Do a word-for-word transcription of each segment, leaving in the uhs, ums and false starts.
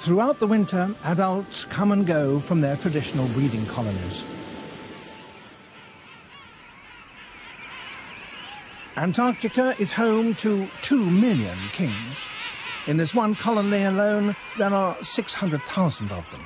Throughout the winter, adults come and go from their traditional breeding colonies. Antarctica is home to two million kings. In this one colony alone, there are six hundred thousand of them.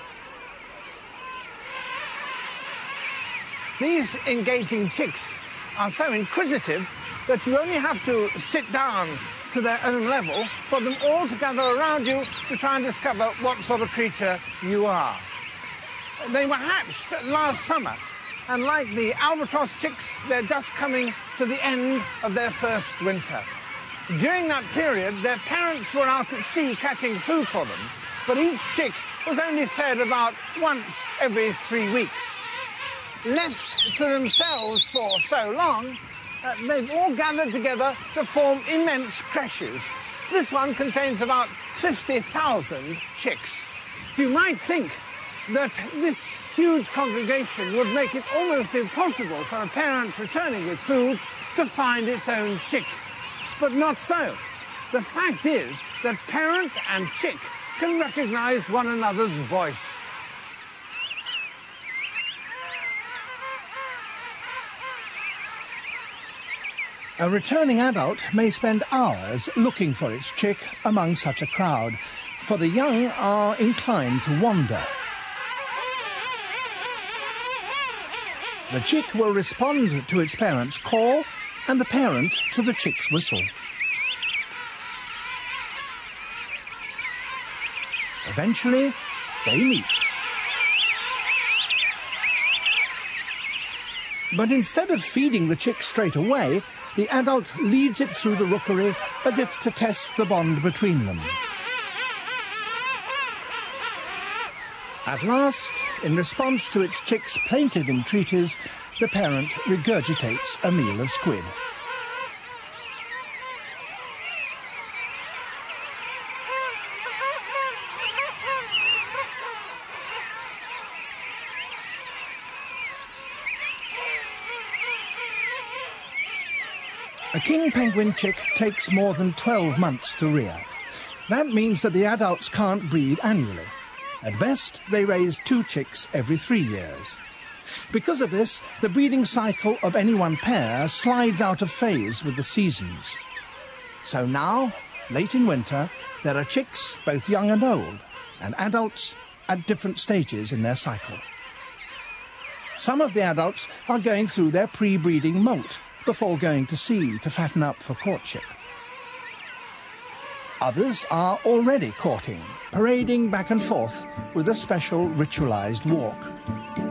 These engaging chicks are so inquisitive that you only have to sit down to their own level for them all to gather around you to try and discover what sort of creature you are. They were hatched last summer, and like the albatross chicks, they're just coming to the end of their first winter. During that period, their parents were out at sea catching food for them, but each chick was only fed about once every three weeks. Left to themselves for so long, uh, they've all gathered together to form immense creches. This one contains about fifty thousand chicks. You might think that this huge congregation would make it almost impossible for a parent returning with food to find its own chick. But not so. The fact is that parent and chick can recognize one another's voice. A returning adult may spend hours looking for its chick among such a crowd, for the young are inclined to wander. The chick will respond to its parent's call, and the parent to the chick's whistle. Eventually, they meet. But instead of feeding the chick straight away, the adult leads it through the rookery as if to test the bond between them. At last, in response to its chick's plaintive entreaties, the parent regurgitates a meal of squid. A king penguin chick takes more than twelve months to rear. That means that the adults can't breed annually. At best, they raise two chicks every three years. Because of this, the breeding cycle of any one pair slides out of phase with the seasons. So now, late in winter, there are chicks, both young and old, and adults at different stages in their cycle. Some of the adults are going through their pre-breeding molt before going to sea to fatten up for courtship. Others are already courting, parading back and forth with a special ritualized walk.